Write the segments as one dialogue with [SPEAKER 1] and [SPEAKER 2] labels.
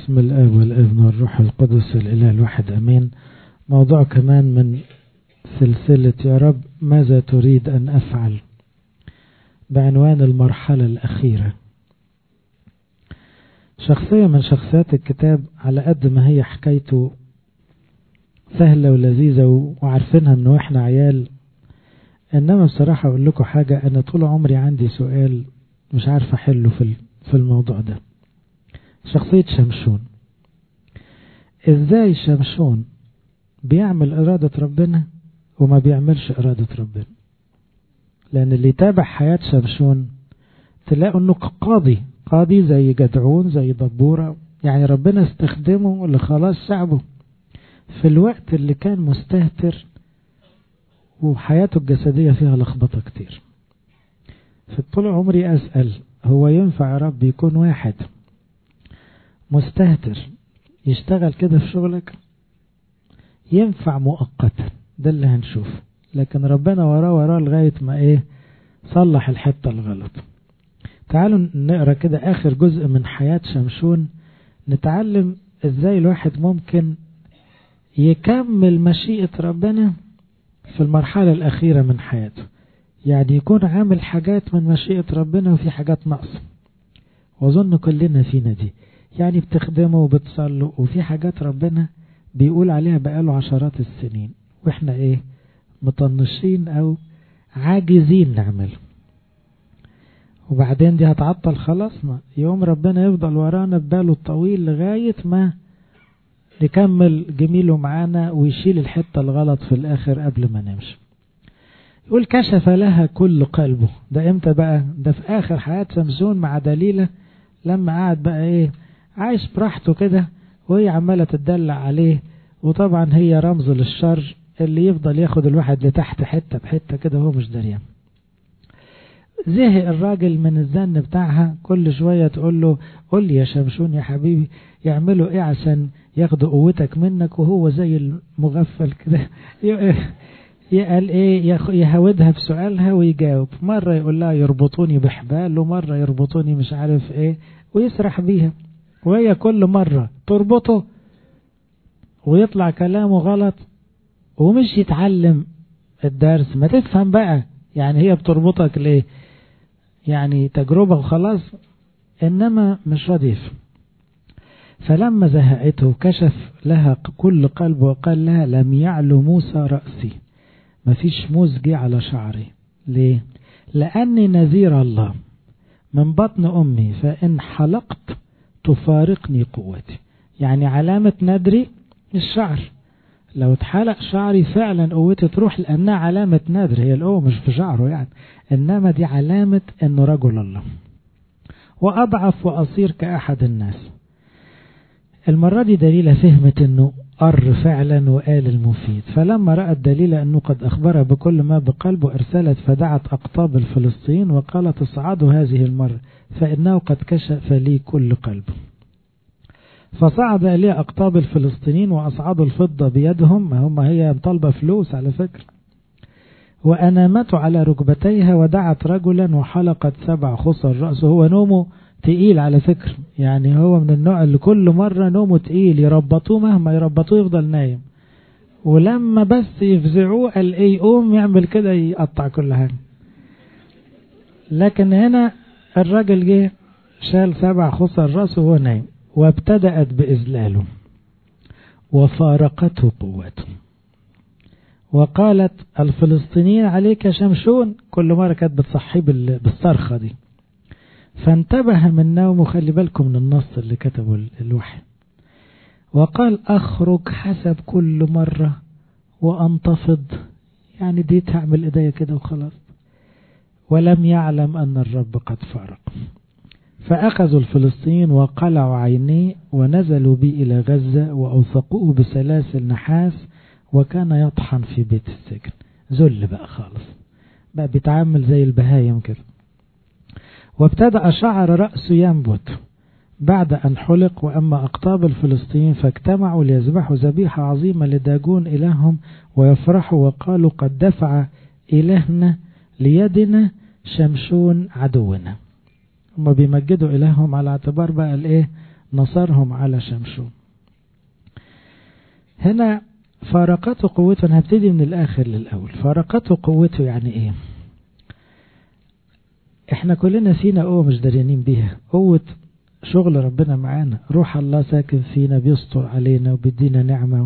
[SPEAKER 1] باسم الآب والابن والروح القدس الإله الواحد أمين. موضوع كمان من سلسلة يا رب ماذا تريد أن أفعل، بعنوان المرحلة الأخيرة. شخصية من شخصيات الكتاب على قد ما هي حكايته سهلة ولذيذة وعارفينها انه احنا عيال، انما بصراحة اقول لكم حاجة، انا طول عمري عندي سؤال مش عارف احله في الموضوع ده. شخصية شمشون، ازاي شمشون بيعمل ارادة ربنا وما بيعملش ارادة ربنا؟ لان اللي يتابع حياة شمشون تلاقوا انه قاضي زي جدعون زي دبورة، يعني ربنا استخدمه لخلاص شعبه في الوقت اللي كان مستهتر وحياته الجسدية فيها لخبطة كتير. فطول عمري أسأل، هو ينفع يا رب يكون واحد مستهتر يشتغل كده في شغلك؟ ينفع مؤقتا، ده اللي هنشوف، لكن ربنا وراه لغاية ما صلح الحتة الغلط. تعالوا نقرأ كده آخر جزء من حياة شمشون، نتعلم ازاي الواحد ممكن يكمل مشيئة ربنا في المرحلة الأخيرة من حياته، يعني يكون عامل حاجات من مشيئة ربنا وفي حاجات ناقصة. وأظن كلنا فينا دي، يعني بتخدمه وبتصلوا وفي حاجات ربنا بيقول عليها بقاله عشرات السنين وإحنا مطنشين أو عاجزين نعمل، وبعدين دي هتعطل خلاص. ما يوم ربنا يفضل ورانا بباله الطويل لغاية ما يكمل جميله معانا ويشيل الحتة الغلط في الآخر قبل ما نمشي. يقول كشف لها كل قلبه. ده امتى بقى؟ ده في آخر حياة شمشون مع دليلة، لما قعد بقى عايش براحته كده وهي عمالة تدلع عليه، وطبعا هي رمز للشر اللي يفضل ياخد الواحد لتحت حتة بحتة كده وهو مش دريان. زهق الراجل من الزن بتاعها، كل شوية تقول له قل لي يا شمشون يا حبيبي يعملوا عشان ياخدوا قوتك منك، وهو زي المغفل كده يقال يهودها بسؤالها ويجاوب. مرة يقول لها يربطوني بحبال، ومرة يربطوني مش عارف ويسرح بيها، وهي كل مرة تربطه ويطلع كلامه غلط ومش يتعلم الدرس. ما تفهم بقى، يعني هي بتربطك ليه؟ يعني تجربة وخلاص، إنما مش رديف. فلما زهقته كشف لها كل قلبه وقال لها لم يعلو موسى رأسي، ما فيش موز جه على شعري. ليه؟ لأني نذير الله من بطن أمي، فإن حلقت تفارقني قوتي. يعني علامة ندري الشعر، لو اتحلق شعري فعلا قوتي تروح، لأنها علامة ندر، هي القوة مش في شعره يعني، إنما دي علامة أنه رجل الله. وأضعف وأصير كأحد الناس. المرة دي دليلة فهمت أنه قر فعلا وقال المفيد، فلما رأت دليلة أنه قد أخبرها بكل ما بقلبه أرسلت فدعت أقطاب الفلسطين وقالت اصعدوا هذه المرة فإنه قد كشف لي كل قلبه. فصعد إليه أقطاب الفلسطينيين وأصعدوا الفضة بيدهم، ما هم هي طالبة فلوس على فكرة، وأنامته على ركبتيها ودعت رجلا وحلقت 7 خصر رأسه. هو نومه تقيل على فكرة، يعني هو من النوع اللي كل مرة نومه تقيل، يربطوه مهما يربطوه يفضل نايم، ولما بس يفزعوه قال يقوم يعمل كده يقطع كل حاجة. لكن هنا الرجل جه شال 7 خصر رأسه وهو نايم، وابتدأت بإذلاله وفارقته قوته. وقالت الفلسطينيين عليك شمشون، كل مرة كانت بتصحيه بالصرخة دي. فانتبه من نومه، خلي بالكم من النص اللي كتبه الوحي، وقال أخرج حسب كل مرة وأنتفض، يعني دي تعمل إيديا كده وخلاص. ولم يعلم أن الرب قد فارق. فأخذوا الفلسطينيين وقلعوا عينيه ونزلوا بي إلى غزة وأوثقوه بسلاسل نحاس، وكان يطحن في بيت السجن. ذل بقى خالص، بقى بيتعامل زي البهايم كده. وابتدأ شعر رأسه ينبت بعد أن حلق. وأما أقطاب الفلسطينيين فاجتمعوا ليذبحوا ذبيحة عظيمة لداجون إلههم ويفرحوا، وقالوا قد دفع إلهنا ليدنا شمشون عدونا. هم بيمجدوا إلههم على اعتبار بقى نصرهم على شمشون. هنا فارقته قوته. أنا هبتدي من الآخر للأول. فارقته قوته يعني إيه؟ إحنا كلنا فينا قوة مش داريانين بيها، قوة شغل ربنا معانا، روح الله ساكن فينا بيستر علينا وبيدينا نعمة.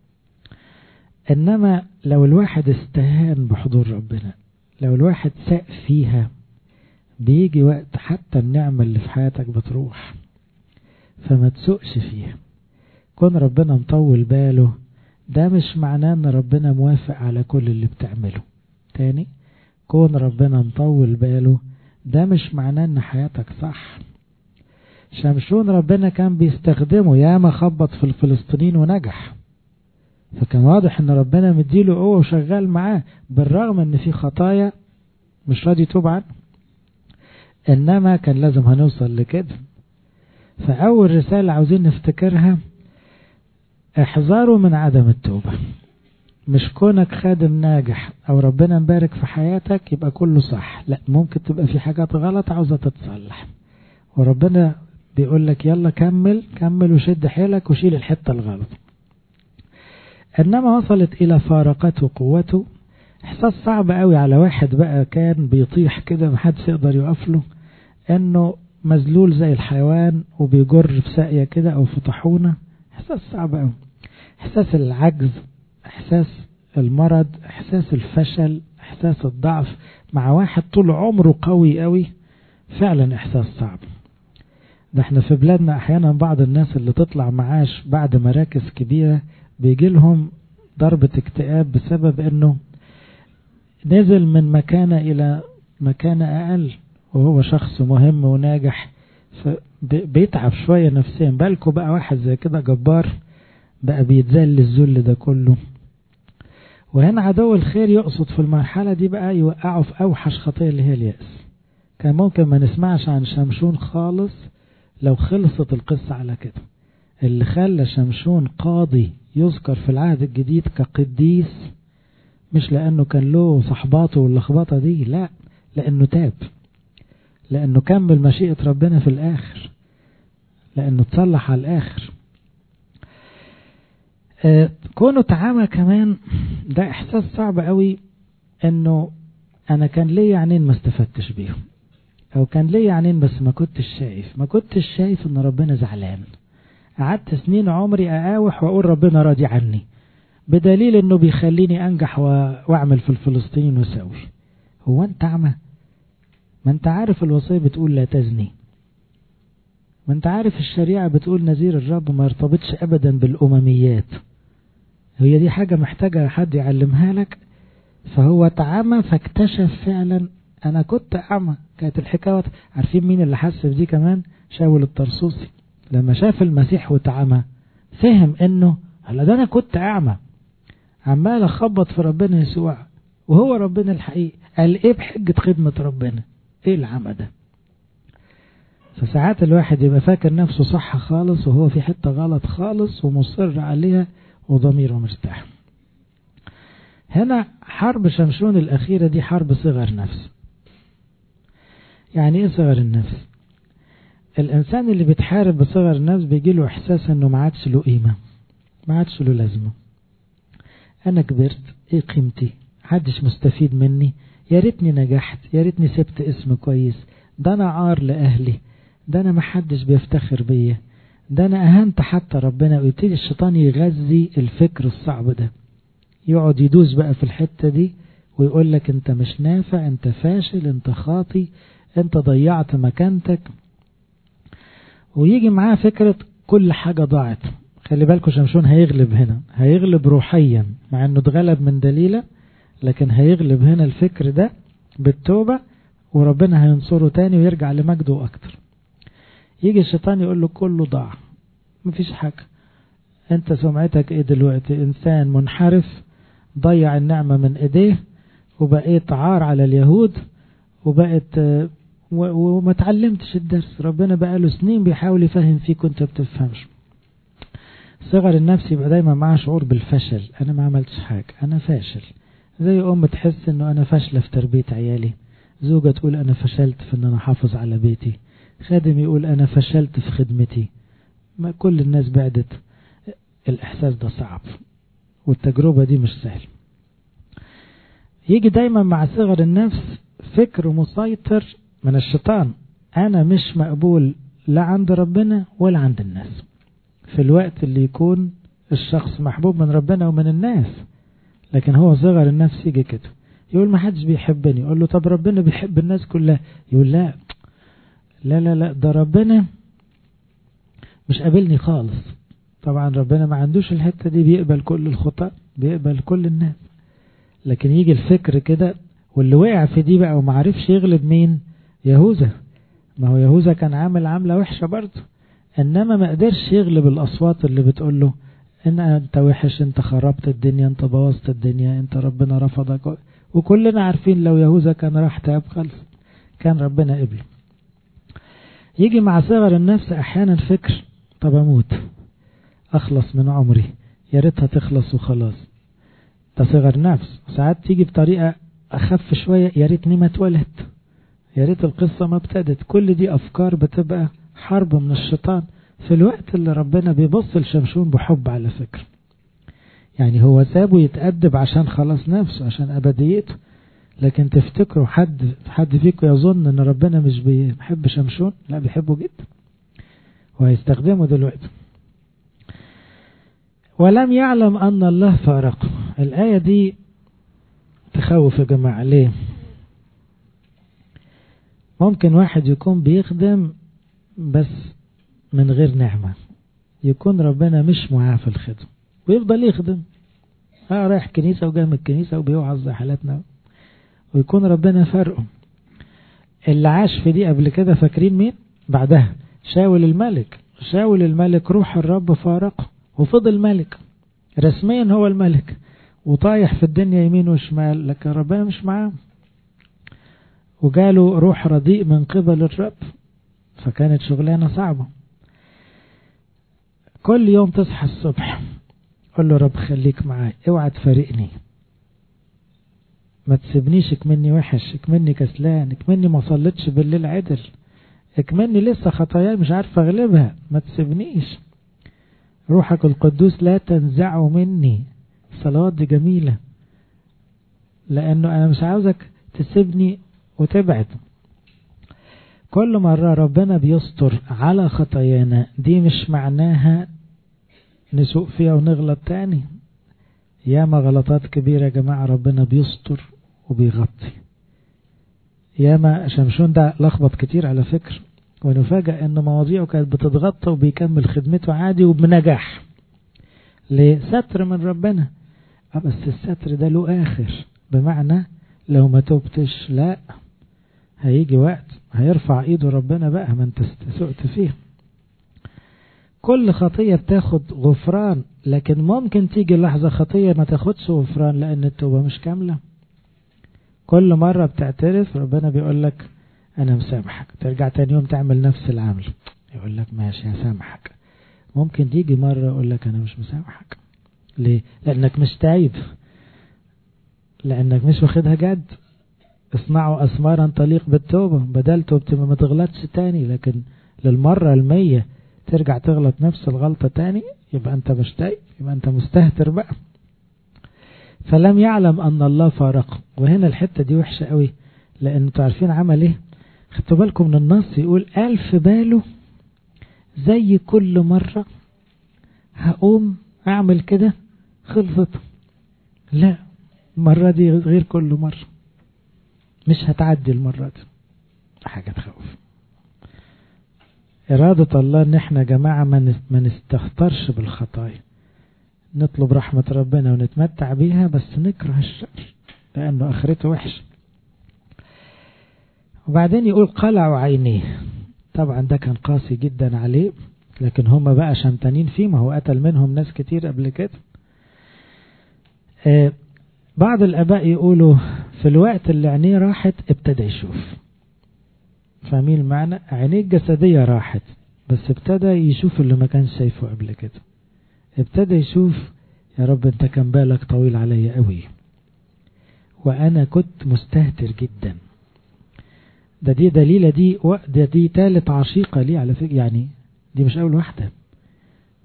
[SPEAKER 1] إنما لو الواحد استهان بحضور ربنا، لو الواحد ساق فيها، بيجي وقت حتى النعمة اللي في حياتك بتروح. فما تسوقش فيها. كون ربنا مطول باله ده مش معناه ان ربنا موافق على كل اللي بتعمله. تاني، كون ربنا مطول باله ده مش معناه ان حياتك صح. شمشون ربنا كان بيستخدمه، ياما خبط في الفلسطينيين ونجح، فكان واضح ان ربنا مديله قوة وشغال معاه، بالرغم ان في خطايا مش راضي يتوب عنه. انما كان لازم هنوصل لكده. فاول رسالة عاوزين نفتكرها، احذروا من عدم التوبة. مش كونك خادم ناجح او ربنا مبارك في حياتك يبقى كله صح، لا، ممكن تبقى في حاجات غلط عاوزة تتصلح، وربنا بيقول لك يلا كمل وشد حيلك وشيل الحتة الغلط. انما وصلت الى فارقته قوته. احساس صعب قوي على واحد بقى كان بيطيح كده محدش يقدر يقف له، انه مذلول زي الحيوان وبيجر في ساقية كده او في طاحونة. احساس صعب قوي، احساس العجز، احساس المرض، احساس الفشل، احساس الضعف مع واحد طول عمره قوي قوي. فعلا احساس صعب. ده احنا في بلادنا احيانا بعض الناس اللي تطلع معاش بعد مراكز كبيرة بيجي لهم ضربة اكتئاب بسبب انه نزل من مكانة الى مكانة اقل وهو شخص مهم وناجح، فبيتعب شوية نفسيا. بالكوا بقى واحد زي كده جبار بقى بيتذل الذل ده كله. وهنا عدو الخير يقصد في المرحلة دي بقى يوقعه في اوحش خطية اللي هي اليأس. كان ممكن ما نسمعش عن شمشون خالص لو خلصت القصة على كده. اللي خلى شمشون قاضي يذكر في العهد الجديد كقديس مش لأنه كان له صحباته واللخبطة دي، لا، لأنه تاب، لأنه كمل مشيئة ربنا في الآخر، لأنه تصلح على الآخر. كونه تعامى كمان ده إحساس صعب قوي، أنه أنا كان لي عينين ما استفدتش بيهم، أو كان لي عينين بس ما كنتش شايف أن ربنا زعلان. قعدت سنين عمري أقاوح وأقول ربنا راضي عني، بدليل أنه بيخليني أنجح وأعمل في الفلسطينيين وساوي. هو أنت أعمى؟ ما أنت عارف الوصية بتقول لا تزني، ما أنت عارف الشريعة بتقول نذير الرب ما يرتبطش أبدا بالأمميات. هي دي حاجة محتاجة حد يعلمها لك. فهو تعمى فاكتشف فعلا أنا كنت أعمى. كانت الحكاية عارفين مين اللي حس بدي كمان؟ شاول الطرسوسي لما شاف المسيح وتعمى فهم انه هلا ده انا كنت اعمى عمال اخبط في ربنا يسوع وهو ربنا الحقيقي. قال ايه بحجة خدمة ربنا؟ ايه العمى ده؟ فساعات الواحد يبقى فاكر نفسه صح خالص وهو في حتة غلط خالص ومصر عليها وضميره مرتاح. هنا حرب شمشون الأخيرة دي حرب صغر نفس. يعني ايه صغر النفس؟ الإنسان اللي بيتحارب بصغر النفس بيجيله إحساس أنه ما عادش له قيمة، ما عادش له لازمة. أنا كبرت، إيه قيمتي؟ محدش مستفيد مني، يا ريتني نجحت، يا ريتني سبت اسم كويس، ده أنا عار لأهلي، ده أنا محدش بيفتخر بيا، ده أنا أهنت حتى ربنا. ويبتدي الشيطان يغذي الفكر الصعب ده، يقعد يدوس بقى في الحتة دي ويقول لك أنت مش نافع، أنت فاشل، أنت خاطي، أنت ضيعت مكانتك. ويجي معاه فكرة كل حاجة ضاعت. خلي بالكم شمشون هيغلب هنا، هيغلب روحيا مع انه اتغلب من دليلة، لكن هيغلب هنا الفكر ده بالتوبة وربنا هينصره تاني ويرجع لمجده اكتر. يجي الشيطان يقول له كله ضاع، مفيش حاجة، انت سمعتك ايه دلوقتي؟ انسان منحرف ضيع النعمة من ايديه وبقيت عار على اليهود وبقيت وما تعلمتش الدرس. ربنا بقاله سنين بيحاول يفهم فيك وانت بتفهمش. صغر النفس يبقى دايما معاه شعور بالفشل، انا ما عملتش حاجة، انا فاشل. زي ام تحس انه انا فاشلة في تربية عيالي، زوجة تقول انا فشلت في ان انا حافظ على بيتي، خادم يقول انا فشلت في خدمتي، ما كل الناس بعدت. الإحساس ده صعب والتجربة دي مش سهل. يجي دايما مع صغر النفس فكر مسيطر من الشيطان، أنا مش مقبول لا عند ربنا ولا عند الناس. في الوقت اللي يكون الشخص محبوب من ربنا ومن الناس، لكن هو صغر النفس يجي كده يقول ما حدش بيحبني. يقول له طب ربنا بيحب الناس كلها. يقول لا لا لا لا، ده ربنا مش قابلني خالص. طبعا ربنا ما عندوش الحتة دي، بيقبل كل الخطأ، بيقبل كل الناس. لكن يجي الفكر كده، واللي وقع في دي بقى وما عرفش يغلب مين؟ يهوذا. ما هو يهوذا كان عامل عملة وحشة برضه، انما ما قدرش يغلب الاصوات اللي بتقول له ان انت وحش، انت خربت الدنيا، انت بوظت الدنيا، انت ربنا رفضك. وكلنا عارفين لو يهوذا كان راح تاب خلص كان ربنا قبله. يجي مع صغر النفس احيانا فكر طب اموت اخلص من عمري، يا ريتها تخلص وخلاص. ده صغر نفس. ساعات تيجي بطريقة اخف شوية، يا ريتني ما اتولدت، يا ريت القصة ما ابتدت. كل دي افكار بتبقى حرب من الشيطان في الوقت اللي ربنا بيبص لشمشون بحب على فكرة. يعني هو سابه يتأدب عشان خلاص نفسه، عشان أبديته. لكن تفتكروا حد فيكم يظن ان ربنا مش بيحب شمشون؟ لا، بيحبه جدا وهيستخدمه دلوقتي. ولم يعلم أن الله فارقه. الآية دي تخوف يا جماعة. ليه؟ ممكن واحد يكون بيخدم بس من غير نعمة، يكون ربنا مش معاه في الخدمة ويفضل يخدم، رايح كنيسة وجاي من الكنيسة وبيوعظ زي حالاتنا، ويكون ربنا فرقه. اللي عاش في دي قبل كده فاكرين مين؟ بعدها شاول الملك. شاول الملك روح الرب فارقه وفضل ملك رسميا، هو الملك وطايح في الدنيا يمين وشمال، لكن ربنا مش معاه، وجاله روح رديء من قبل الرب، فكانت شغلانة صعبة. كل يوم تصحى الصبح قل له رب خليك معاي، اوعى تفارقني، ما تسيبنيش اكمني وحش، اكمني كسلان، اكمني ما صليتش بالليل عدل، اكمني لسه خطاياي مش عارف اغلبها، ما تسيبنيش. روحك القدوس لا تنزعه مني. الصلوات دي جميلة، لانه انا مش عاوزك تسيبني وتبعد. كل مرة ربنا بيستر على خطايانا دي مش معناها نسوق فيها ونغلط تاني. ياما غلطات كبيرة يا جماعة ربنا بيستر وبيغطي. ياما شمشون ده لخبط كتير على فكر، ونفاجأ ان مواضيعه كانت بتتغطى وبيكمل خدمته عادي وبنجاح. ليه؟ ستر من ربنا. بس الستر ده له آخر، بمعنى لو ما توبتش لا، هيجي وقت هيرفع ايده ربنا بقى، ما انت سقت فيه. كل خطية بتاخد غفران، لكن ممكن تيجي لحظة خطية ما تاخدش غفران لأن التوبة مش كاملة. كل مرة بتعترف ربنا بيقول لك أنا مسامحك، ترجع تاني يوم تعمل نفس العمل يقول لك ماشي هسامحك. ممكن تيجي مرة يقول لك أنا مش مسامحك. ليه؟ لأنك مش تايب، لأنك مش واخدها جد. اصنعوا أسمارا تليق بالتوبة، بدل توبتي ما تغلطش تاني، لكن للمرة 100 ترجع تغلط نفس الغلطة تاني، يبقى أنت مش تايب، يبقى أنت مستهتر بقى. فلم يعلم أن الله فارقه. وهنا الحتة دي وحشة قوي، لأن تعرفين عمل إيه؟ خدتوا بالكم من النص يقول قال في باله زي كل مرة هقوم أعمل كده خلصت. لا، المرة دي غير كل مرة، مش هتعدي المرة دي. حاجة تخوف. إرادة الله ان احنا جماعة ما نستهترش بالخطايا، نطلب رحمة ربنا ونتمتع بيها، بس نكره الشر لأنه آخرته وحش. وبعدين يقول قلعوا عينيه. طبعا ده كان قاسي جدا عليه، لكن هم بقى شمتانين فيه، ما هو قتل منهم ناس كتير قبل كده. بعض الآباء يقولوا في الوقت اللي عينيه راحت ابتدى يشوف. فاهمين المعنى؟ عينيه الجسدية راحت، بس ابتدى يشوف اللي ما كانش شايفه قبل كده. ابتدى يشوف يا رب انت كان بالك طويل عليا قوي، وانا كنت مستهتر جدا. دي دليلة، دي ثالث عشيقة لي على فكرة، يعني دي مش اول واحدة،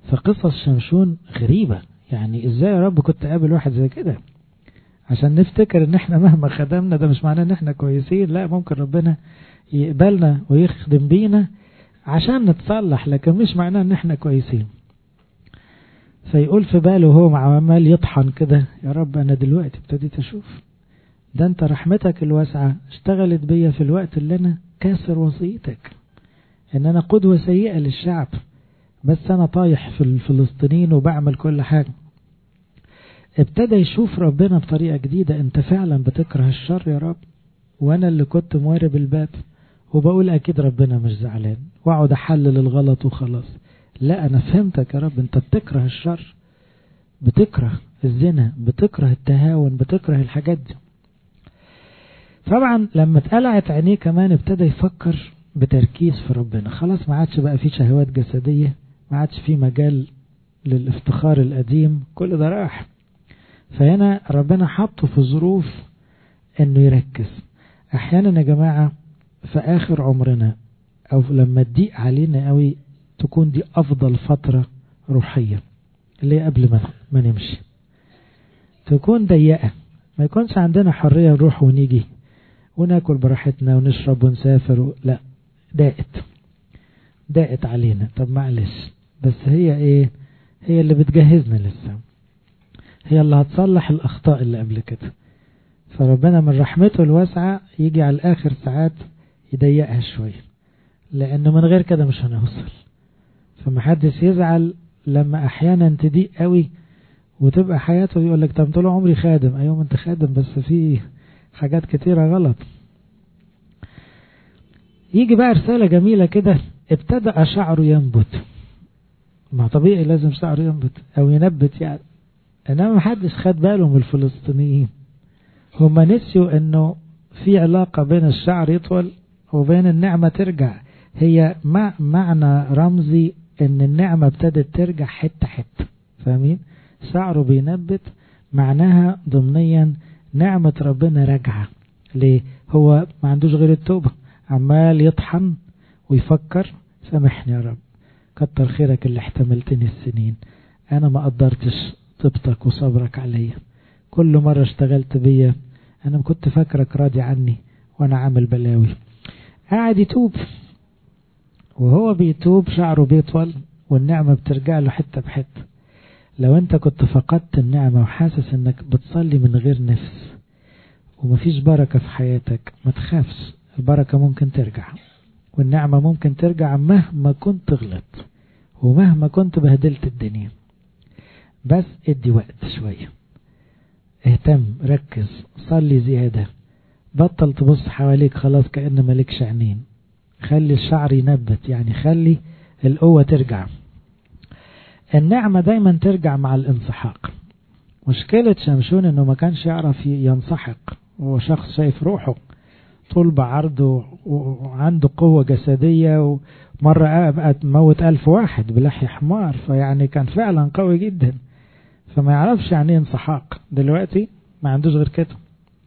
[SPEAKER 1] فقصص شمشون غريبة، يعني ازاي يا رب كنت قابل واحد زي كده؟ عشان نفتكر ان احنا مهما خدمنا ده مش معناه ان احنا كويسين، لا، ممكن ربنا يقبلنا ويخدم بينا عشان نتصلح، لكن مش معناه ان احنا كويسين. فيقول في باله هو عمال يطحن كده، يا رب انا دلوقتي ابتديت اشوف ده انت رحمتك الواسعة اشتغلت بيا في الوقت اللي انا كاسر وصيتك، ان انا قدوة سيئة للشعب، بس انا طايح في الفلسطينيين وبعمل كل حاجة. ابتدى يشوف ربنا بطريقة جديدة، انت فعلا بتكره الشر يا رب، وانا اللي كنت موارب الباب وبقول اكيد ربنا مش زعلان واقعد احلل الغلط وخلاص. لا، انا فهمتك يا رب، انت بتكره الشر، بتكره الزنا، بتكره التهاون، بتكره الحاجات دي. طبعا لما اتقلعت عينيه كمان ابتدى يفكر بتركيز في ربنا، خلاص ما عادش بقى في شهوات جسدية، ما عادش في مجال للافتخار القديم، كل ده راح. فهنا ربنا حطه في ظروف انه يركز. احيانا يا جماعة في اخر عمرنا او لما تضيق علينا قوي تكون دي افضل فترة روحية، اللي قبل ما نمشي تكون ضيقة، ما يكونش عندنا حرية نروح ونيجي وناكل براحتنا ونشرب ونسافر لا، ضاقت علينا. طب معلش، بس هي ايه؟ هي اللي بتجهزنا لسه، هي اللي هتصلح الاخطاء اللي قبل كده. فربنا من رحمته الواسعة يجي على الاخر ساعات يضيقها شوية، لانه من غير كده مش هنوصل. فمحدش يزعل لما احيانا تضيق قوي وتبقى حياته يقول لك طب طول عمري خادم. ايوه انت خادم، بس في حاجات كتيرة غلط. يجي بقى رسالة جميلة كده، ابتدأ شعره ينبت. ما طبيعي لازم شعره ينبت او ينبت يعني، انما محدش خد باله من الفلسطينيين. هم نسيوا انه في علاقة بين الشعر يطول وبين النعمة ترجع. هي معنى رمزي ان النعمة ابتدت ترجع حتة حتة، فاهمين؟ شعره بينبت معناها ضمنيا نعمة ربنا راجعة. ليه؟ هو ما عندوش غير التوبة، عمال يطحن ويفكر سامحني يا رب، كتر خيرك اللي احتملتني السنين، انا ما قدرتش طيبتك وصبرك عليا، كل مرة اشتغلت بيا انا كنت فاكرك راضي عني وانا عامل بلاوي. قاعد يتوب، وهو بيتوب شعره بيطول والنعمة بترجع له حتة بحتة. لو انت كنت فقدت النعمة وحاسس انك بتصلي من غير نفس ومفيش بركة في حياتك، ما تخافش، البركة ممكن ترجع والنعمة ممكن ترجع مهما كنت غلط ومهما كنت بهدلت الدنيا. بس ادي وقت شوية، اهتم، ركز، صلي زيادة، بطل تبص حواليك خلاص كأن مالكش عينين، خلي الشعر ينبت، يعني خلي القوة ترجع. النعمة دايما ترجع مع الانسحاق. مشكلة شمشون انه ما كانش يعرف ينسحق، هو شخص شايف روحه طول بعرضه وعنده قوة جسدية، ومرة بقى موت 1000 واحد بلحي حمار، فيعني كان فعلا قوي جدا، فما يعرفش يعني انسحاق. دلوقتي ما عندوش غير كده.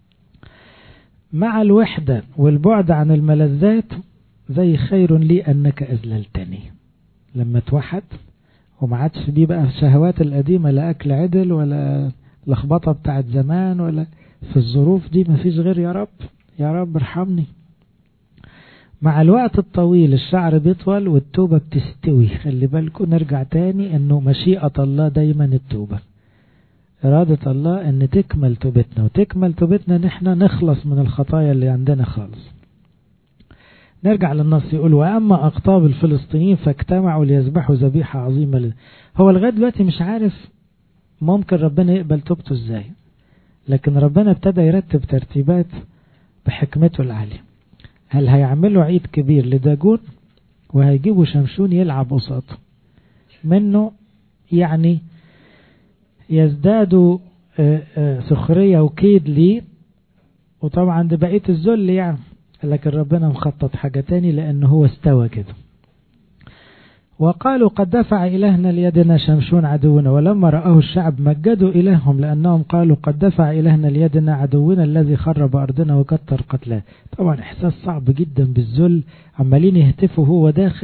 [SPEAKER 1] مع الوحدة والبعد عن الملذات زي خير لي أنك أذللتني. لما توحد وما عادش دي بقى الشهوات القديمة، لا أكل عدل ولا لخبطة بتاعت زمان، ولا في الظروف دي ما فيش غير يا رب، يا رب ارحمني. مع الوقت الطويل الشعر بيطول والتوبة بتستوي. خلي بالكم نرجع تاني انه مشيئة الله دايما التوبة، إرادة الله ان تكمل توبتنا، وتكمل توبتنا نحن نخلص من الخطايا اللي عندنا خالص. نرجع للنص يقول وأما أقطاب الفلسطينيين فاجتمعوا ليذبحوا ذبيحة عظيمة هو لغاية دلوقتي مش عارف ممكن ربنا يقبل توبته ازاي، لكن ربنا ابتدى يرتب ترتيبات بحكمته العالية. هل هيعملوا عيد كبير لداجون وهيجيبوا شمشون يلعب قصاده منه، يعني يزدادوا سخرية وكيد ليه، وطبعا ده بقية الذل يعني، لكن ربنا مخطط حاجة تاني لأنه هو استوى كده. وقالوا قد دفع إلهنا ليدنا شمشون عدونا، ولما رآه الشعب مجدوا إلههم لأنهم قالوا قد دفع إلهنا ليدنا عدونا الذي خرب أرضنا وكتر قتلاه. طبعا إحساس صعب جدا بالذل، عمالين يهتفوا هو داخل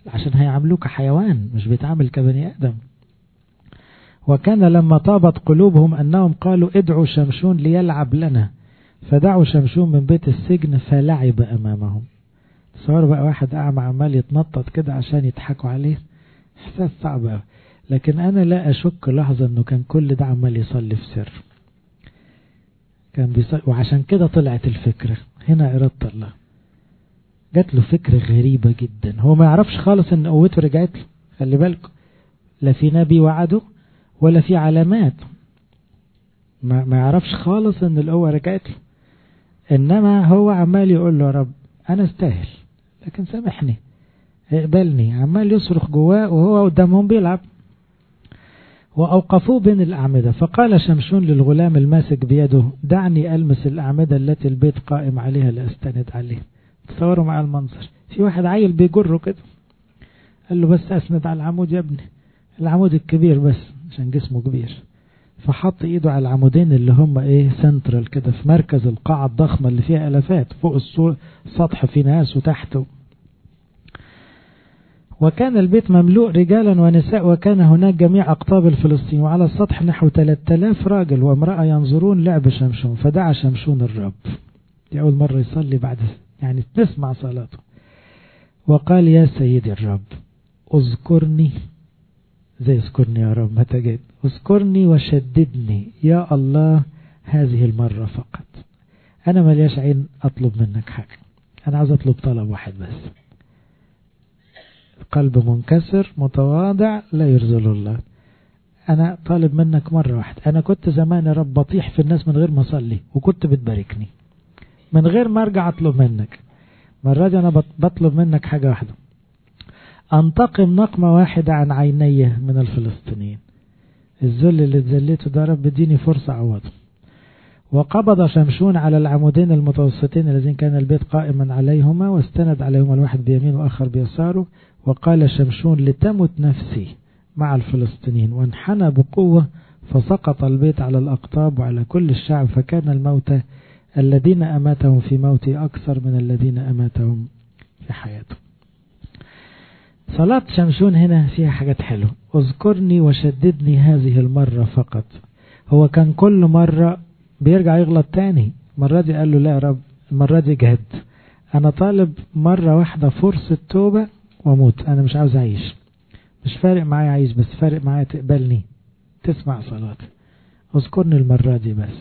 [SPEAKER 1] عشان هيعاملوك حيوان مش بيتعامل كبني آدم. وكان لما طابت قلوبهم أنهم قالوا ادعوا شمشون ليلعب لنا، فدعوا شمشون من بيت السجن فلعب أمامهم. تصور بقى واحد أعمى عمال يتنطط كده عشان يضحكوا عليه، إحساس صعب أوي. لكن أنا لا أشك لحظة أنه كان كل ده عمال يصلي في سر، كان بيصلي. وعشان كده طلعت الفكرة هنا، إرادة الله جات له فكرة غريبة جدا. هو ما يعرفش خالص أن قوته رجعت له، خلي بالكم، لا في نبي وعده ولا في علامات، ما يعرفش خالص أن القوة رجعت له. إنما هو عمال يقول له يا رب أنا استاهل لكن سامحني اقبلني، عمال يصرخ جواه وهو قدامهم بيلعب. وأوقفوه بين الأعمدة، فقال شمشون للغلام الماسك بيده دعني ألمس الأعمدة التي البيت قائم عليها لأستند عليه. تصوروا مع المنظر، في واحد عيل بيجره كده، قال له بس أسند على العمود يا ابني، العمود الكبير بس عشان جسمه كبير. فحط ايده على العمودين اللي هم سنترال كده في مركز القاعة الضخمة اللي فيها ألفات، فوق السطح في ناس وتحته. وكان البيت مملوء رجالا ونساء، وكان هناك جميع أقطاب الفلسطين، وعلى السطح نحو 3000 راجل وامرأة ينظرون لعب شمشون. فدعا شمشون الرب، دي أول مرة يصلي بعد يعني نسمع صلاته، وقال يا سيدي الرب اذكرني، زي اذكرني يا رب متى جيت، اذكرني وشددني يا الله هذه المرة فقط. أنا ملياش عين أطلب منك حاجة، أنا عاوز أطلب طلب واحد بس، قلب منكسر متواضع لا يرذل الله. أنا طالب منك مرة واحدة. أنا كنت زمان يا رب بطيح في الناس من غير ما أصلي وكنت بتباركني من غير ما أرجع أطلب منك. مرة دي أنا بطلب منك حاجة واحدة، أنتقم نقمة واحدة عن عيني من الفلسطينيين. الذل اللي اتذليته ده رب اديني فرصة أعوضه. وقبض شمشون على العمودين المتوسطين الذين كان البيت قائما عليهما، واستند عليهما الواحد بيمين وآخر بيساره. وقال شمشون لتمت نفسي مع الفلسطينيين، وانحنى بقوة فسقط البيت على الأقطاب وعلى كل الشعب، فكان الموتى الذين أماتهم في موتي أكثر من الذين أماتهم في حياته. صلاة شمشون هنا فيها حاجات حلوة، اذكرني وشددني هذه المرة فقط. هو كان كل مرة بيرجع يغلط تاني، المرة دي قال له لا يا رب المرة دي جهد، أنا طالب مرة واحدة فرصة توبة وموت، أنا مش عاوز أعيش، مش فارق معايا أعيش، بس فارق معايا تقبلني تسمع صلاتي، اذكرني المرة دي بس.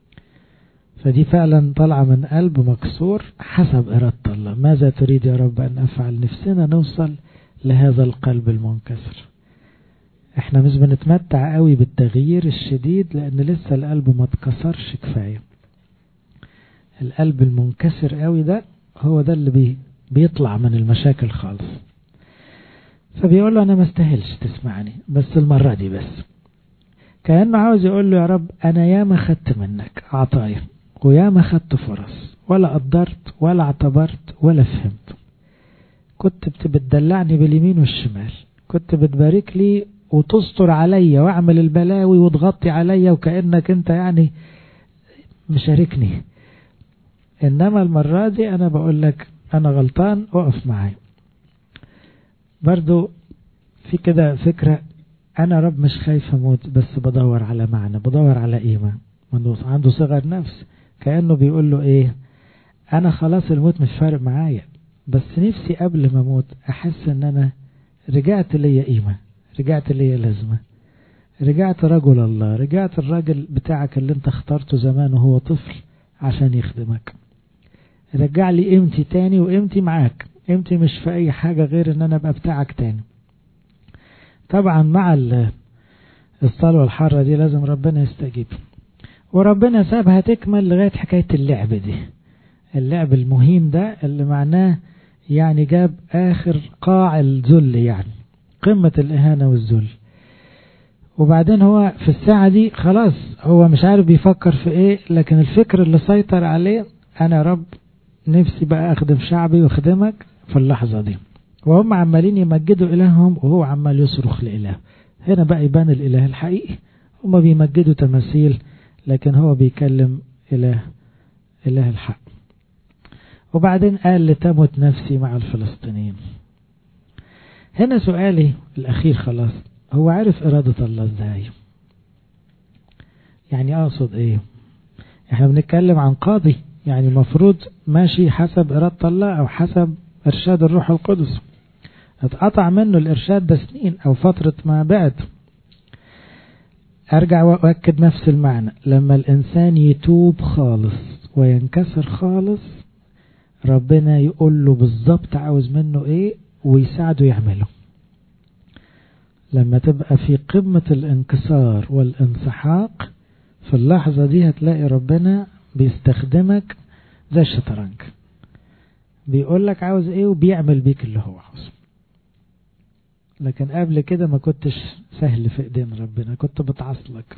[SPEAKER 1] فدي فعلا طالعة من قلب مكسور حسب إرادة الله. ماذا تريد يا رب أن أفعل؟ نفسنا نوصل لهذا القلب المنكسر. احنا مش بنتمتع قوي بالتغيير الشديد لأن لسه القلب ما اتكسرش كفاية. القلب المنكسر قوي ده هو ده اللي بيطلع من المشاكل خالص. فبيقول له أنا ما استاهلش تسمعني بس المرة دي بس. كأنه عاوز يقول له يا رب أنا ياما خدت منك عطايا وياما خدت فرص، ولا قدرت ولا اعتبرت ولا فهمت. كنت بتدلعني باليمين والشمال، كنت بتبارك لي وتستر عليا واعمل البلاوي وتغطي عليا وكأنك انت يعني مشاركني. انما المرة دي انا بقول لك انا غلطان، اقف معايا. برضو في كده فكرة، انا رب مش خايف اموت بس بدور على معنى، بدور على قيمة. عنده صغر نفس، كأنه بيقول له ايه، انا خلاص الموت مش فارق معايا، بس نفسي قبل ما اموت احس ان انا رجعت ليا قيمة، رجعت ليا لازمة، رجعت رجل الله، رجعت الراجل بتاعك اللي انت اخترته زمان وهو طفل عشان يخدمك. رجع لي قيمتي تاني، وقيمتي معاك، قيمتي مش في اي حاجة غير ان انا ابقى بتاعك تاني. طبعا مع الصلوة الحارة دي لازم ربنا يستجيب، وربنا سابها تكمل لغاية حكاية اللعب دي، اللعب المهين ده اللي معناه يعني جاب آخر قاع الذل، يعني قمة الإهانة والذل. وبعدين هو في الساعة دي خلاص هو مش عارف بيفكر في ايه، لكن الفكر اللي سيطر عليه انا يا رب نفسي بقى اخدم شعبي واخدمك في اللحظة دي. وهم عمالين يمجدوا إلههم وهو عمال يصرخ لإله. هنا بقى يبان الإله الحقيقي، هم بيمجدوا تماثيل لكن هو بيكلم إله الحق. وبعدين قال لتمت نفسي مع الفلسطينيين. هنا سؤالي الأخير خلاص، هو عارف إرادة الله ازاي؟ يعني أقصد إيه؟ احنا بنتكلم عن قاضي، يعني مفروض ماشي حسب إرادة الله أو حسب إرشاد الروح القدس. اتقطع منه الإرشاد ده سنين أو فترة ما بعد. أرجع وأؤكد نفس المعنى، لما الإنسان يتوب خالص وينكسر خالص، ربنا يقول له بالظبط عاوز منه إيه ويساعده يعمله. لما تبقى في قمة الانكسار والانسحاق، في اللحظة دي هتلاقي ربنا بيستخدمك زي الشطرنج، بيقول لك عاوز ايه وبيعمل بيك اللي هو عاوزه. لكن قبل كده ما كنتش سهل في ايدين ربنا، كنت بتعصلك.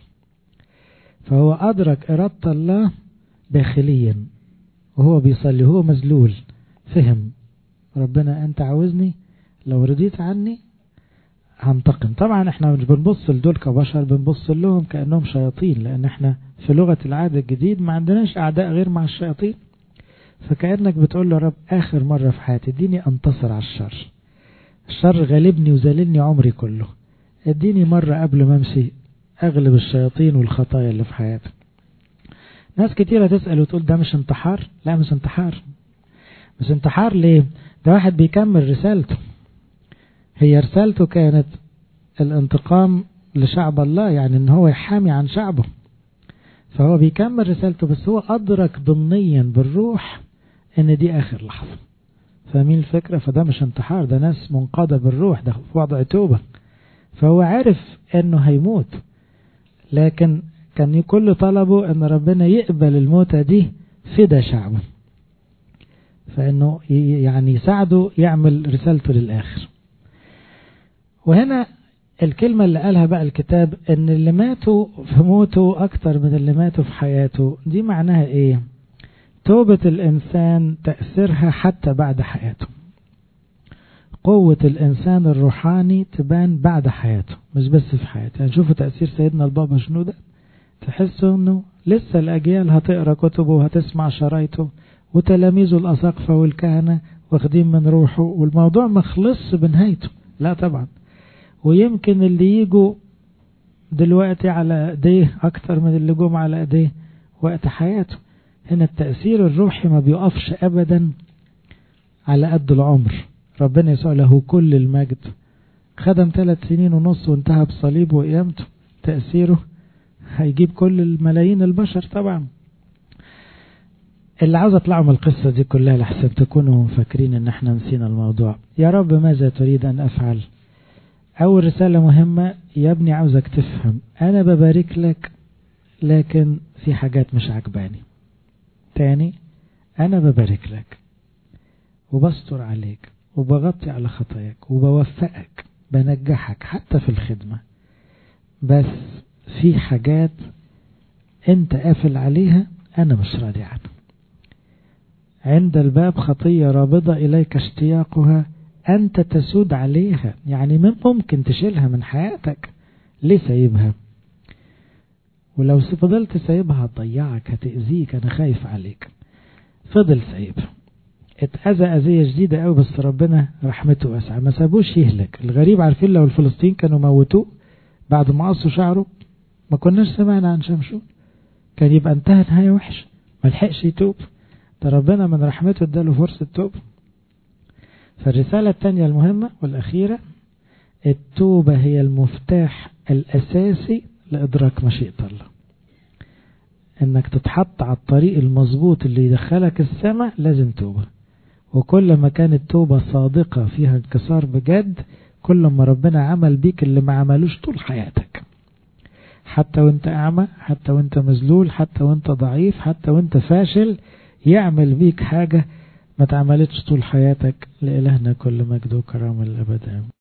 [SPEAKER 1] فهو أدرك إرادة الله داخليا وهو بيصلي، هو مذلول، فهم ربنا أنت عاوزني، لو رضيت عني هنتقم. طبعا احنا مش بنبص لدول كبشر، بنبص لهم كأنهم شياطين، لأن احنا في لغة العهد الجديد ما عندناش أعداء غير مع الشياطين. فكأنك بتقول له رب آخر مرة في حياتي اديني أنتصر على الشر، الشر غالبني وذللني عمري كله، اديني مرة قبل ما امشي أغلب الشياطين والخطايا اللي في حياتي. ناس كتيرة تسأل وتقول ده مش انتحار؟ لا مش انتحار. مش انتحار ليه؟ ده واحد بيكمل رسالته. هي رسالته كانت الانتقام لشعب الله، يعني ان هو يحامي عن شعبه، فهو بيكمل رسالته، بس هو أدرك ضمنيا بالروح ان دي آخر لحظة. فاهمين الفكرة؟ فده مش انتحار، ده ناس منقادة بالروح، ده في وضع توبة. فهو عارف انه هيموت، لكن كان كل طلبه ان ربنا يقبل الموتة دي فدا شعبه، فانه يعني يساعده يعمل رسالته للآخر. وهنا الكلمة اللي قالها بقى الكتاب ان اللي ماتوا في موته اكتر من اللي ماتوا في حياته، دي معناها ايه؟ توبة الانسان تأثيرها حتى بعد حياته. قوة الانسان الروحاني تبان بعد حياته مش بس في حياته. يعني شوفوا تأثير سيدنا البابا شنودة، تحسوا انه لسه الاجيال هتقرأ كتبه وهتسمع شرايطه، وتلاميذه الاساقفة والكهنة واخدين من روحه، والموضوع مخلص بنهايته. لا طبعا، ويمكن اللي يجوا دلوقتي على ايديه اكتر من اللي جم على ايديه وقت حياته. هنا التأثير الروحي ما بيقفش ابدا على قد العمر. ربنا يسوع له كل المجد خدم 3 سنين ونص وانتهى بصليبه وقيامته، تأثيره هيجيب كل الملايين البشر طبعا. اللي عاوز اطلعوا من القصة دي كلها لحسن تكونوا فاكرين ان احنا نسينا الموضوع. يا رب ماذا تريد ان افعل؟ اول رسالة مهمة، يا ابني عاوزك تفهم انا ببارك لك لكن في حاجات مش عجباني. تاني، انا ببارك لك وبستر عليك وبغطي على خطاياك وبوفقك بنجحك حتى في الخدمة، بس في حاجات انت قافل عليها انا مش راضي عنها. عند الباب خطية رابضة اليك اشتياقها انت تسود عليها، يعني ممكن تشيلها من حياتك، ليه سايبها؟ ولو فضلت سايبها هتضيعك، هتأذيك، انا خايف عليك. فضل سايبها، اتأذى أذية جديدة قوي، بس ربنا رحمته واسعة ما سابوش يهلك. الغريب عارفين لو الفلسطين كانوا موتوه بعد ما قصوا شعره ما كناش سمعنا عن شمشون، كان يبقى انتهى نهاية وحش، ما لحقش يتوب. ده ربنا من رحمته اداله فرصة توب. فالرسالة الثانية المهمة والأخيرة، التوبة هي المفتاح الأساسي لإدراك مشيئة الله. انك تتحط على الطريق المظبوط اللي يدخلك السماء لازم توبة. وكل ما كانت توبة صادقة فيها انكسار بجد، كل ما ربنا عمل بيك اللي ما عملوش طول حياتك، حتى وانت اعمى، حتى وانت مذلول، حتى وانت ضعيف، حتى وانت فاشل، يعمل بيك حاجة ما تعملتش طول حياتك. لإلهنا كل مجد وكرامة الأبد.